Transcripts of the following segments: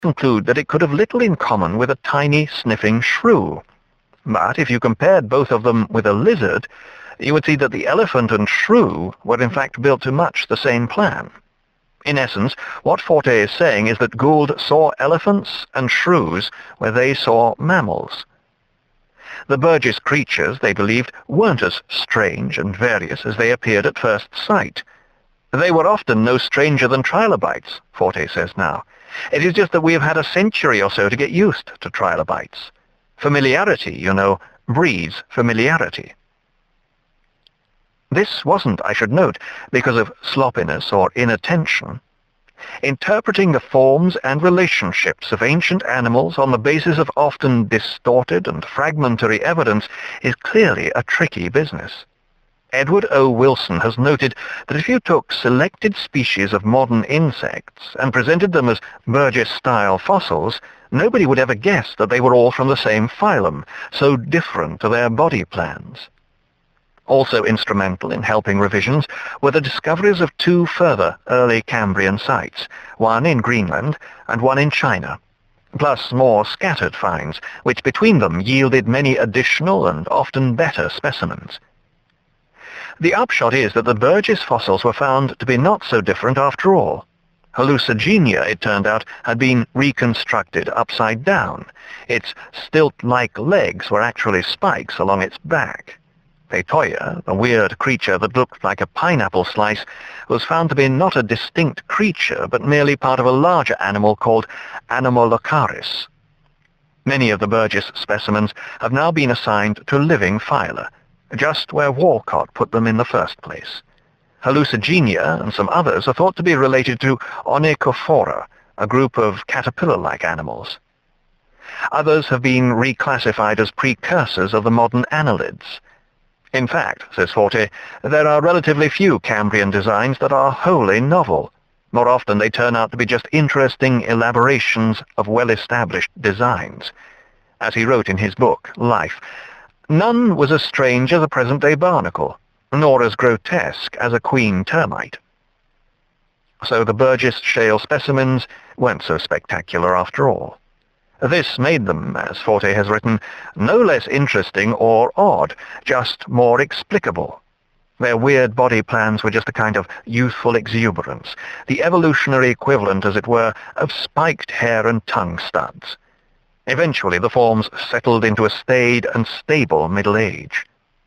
conclude that it could have little in common with a tiny sniffing shrew. But if you compared both of them with a lizard, you would see that the elephant and shrew were in fact built to much the same plan. In essence, what Forte is saying is that Gould saw elephants and shrews where they saw mammals. The Burgess creatures, they believed, weren't as strange and various as they appeared at first sight. They were often no stranger than trilobites, Forte says now. It is just that we have had a century or so to get used to trilobites. Familiarity, you know, breeds familiarity. This wasn't, I should note, because of sloppiness or inattention. Interpreting the forms and relationships of ancient animals on the basis of often distorted and fragmentary evidence is clearly a tricky business. Edward O. Wilson has noted that if you took selected species of modern insects and presented them as Burgess-style fossils, nobody would ever guess that they were all from the same phylum, so different to their body plans. Also instrumental in helping revisions were the discoveries of two further early Cambrian sites, one in Greenland and one in China, plus more scattered finds, which between them yielded many additional and often better specimens. The upshot is that the Burgess fossils were found to be not so different after all. Hallucigenia, it turned out, had been reconstructed upside down. Its stilt-like legs were actually spikes along its back. Peytoia, a weird creature that looked like a pineapple slice, was found to be not a distinct creature, but merely part of a larger animal called Anomalocaris. Many of the Burgess specimens have now been assigned to living phyla, just where Walcott put them in the first place. Hallucigenia and some others are thought to be related to Onychophora, a group of caterpillar-like animals. Others have been reclassified as precursors of the modern annelids. In fact, says Forte, there are relatively few Cambrian designs that are wholly novel. More often they turn out to be just interesting elaborations of well-established designs. As he wrote in his book, Life, none was as strange as a present-day barnacle, nor as grotesque as a queen termite. So the Burgess shale specimens weren't so spectacular after all. This made them, as Forte has written, no less interesting or odd, just more explicable. Their weird body plans were just a kind of youthful exuberance, the evolutionary equivalent, as it were, of spiked hair and tongue studs. Eventually the forms settled into a staid and stable middle age.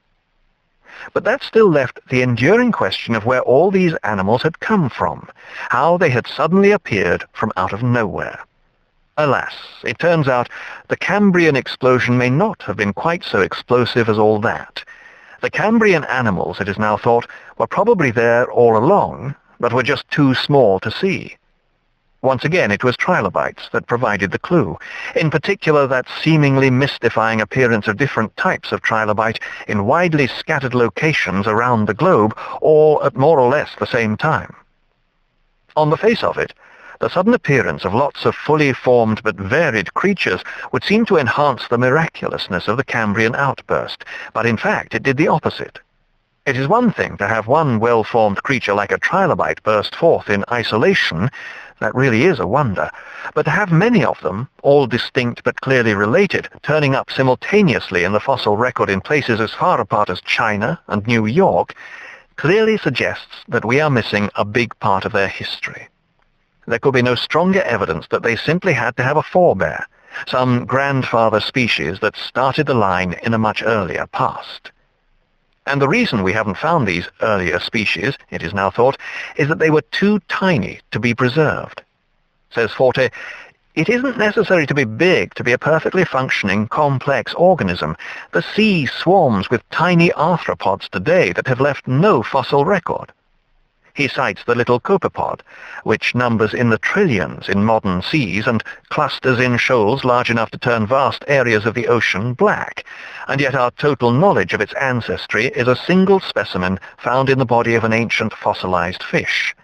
But that still left the enduring question of where all these animals had come from, how they had suddenly appeared from out of nowhere. Alas, it turns out the Cambrian explosion may not have been quite so explosive as all that. The Cambrian animals, it is now thought, were probably there all along, but were just too small to see. Once again, it was trilobites that provided the clue, in particular that seemingly mystifying appearance of different types of trilobite in widely scattered locations around the globe, all at more or less the same time. On the face of it, the sudden appearance of lots of fully formed but varied creatures would seem to enhance the miraculousness of the Cambrian outburst, but in fact it did the opposite. It is one thing to have one well-formed creature like a trilobite burst forth in isolation. That really is a wonder. But to have many of them, all distinct but clearly related, turning up simultaneously in the fossil record in places as far apart as China and New York, clearly suggests that we are missing a big part of their history. There could be no stronger evidence that they simply had to have a forebear, some grandfather species that started the line in a much earlier past. And the reason we haven't found these earlier species, it is now thought, is that they were too tiny to be preserved. Says Forte, it isn't necessary to be big to be a perfectly functioning, complex organism. The sea swarms with tiny arthropods today that have left no fossil record. He cites the little copepod, which numbers in the trillions in modern seas and clusters in shoals large enough to turn vast areas of the ocean black, and yet our total knowledge of its ancestry is a single specimen found in the body of an ancient fossilized fish.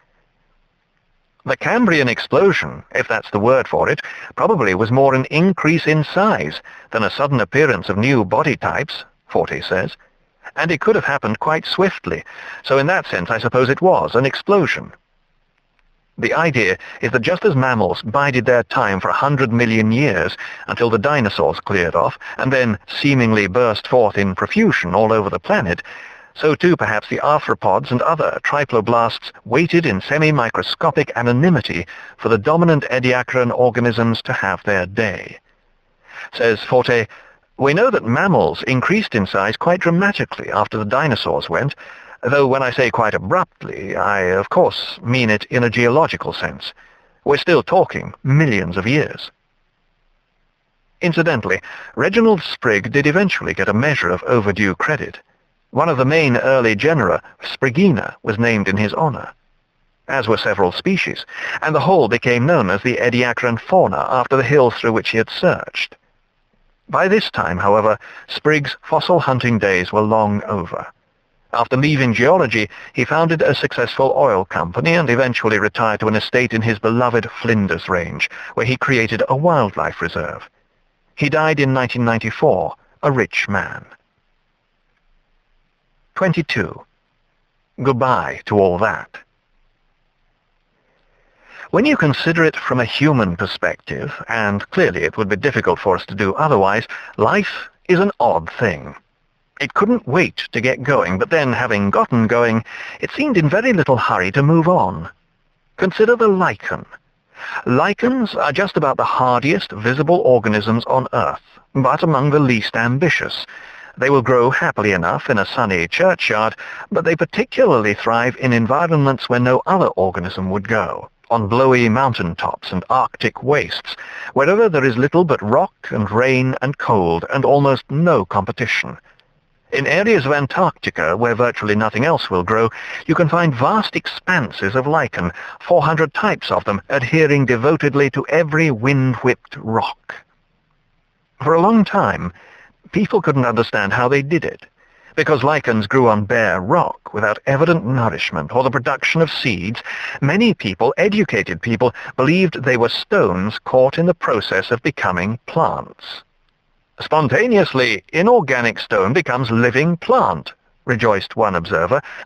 The Cambrian explosion, if that's the word for it, probably was more an increase in size than a sudden appearance of new body types, Forte says. And it could have happened quite swiftly, so in that sense I suppose it was an explosion. The idea is that just as mammals bided their time for 100 million years until the dinosaurs cleared off and then seemingly burst forth in profusion all over the planet, so too perhaps the arthropods and other triploblasts waited in semi-microscopic anonymity for the dominant ediacaran organisms to have their day. Says Forte, "We know that mammals increased in size quite dramatically after the dinosaurs went, though when I say quite abruptly, I of course mean it in a geological sense. We're still talking millions of years." Incidentally, Reginald Sprigg did eventually get a measure of overdue credit. One of the main early genera, Spriggina, was named in his honor, as were several species, and the whole became known as the Ediacaran fauna after the hills through which he had searched. By this time, however, Sprigg's fossil hunting days were long over. After leaving geology, he founded a successful oil company and eventually retired to an estate in his beloved Flinders Range, where he created a wildlife reserve. He died in 1994, a rich man. 22. Goodbye to all that. When you consider it from a human perspective, and clearly it would be difficult for us to do otherwise, life is an odd thing. It couldn't wait to get going, but then, having gotten going, it seemed in very little hurry to move on. Consider the lichen. Lichens are just about the hardiest visible organisms on Earth, but among the least ambitious. They will grow happily enough in a sunny churchyard, but they particularly thrive in environments where no other organism would go, on blowy mountain tops and Arctic wastes, wherever there is little but rock and rain and cold and almost no competition. In areas of Antarctica, where virtually nothing else will grow, you can find vast expanses of lichen, 400 types of them, adhering devotedly to every wind-whipped rock. For a long time, people couldn't understand how they did it. Because lichens grew on bare rock without evident nourishment or the production of seeds, many people, educated people, believed they were stones caught in the process of becoming plants. "Spontaneously, inorganic stone becomes living plant," rejoiced one observer,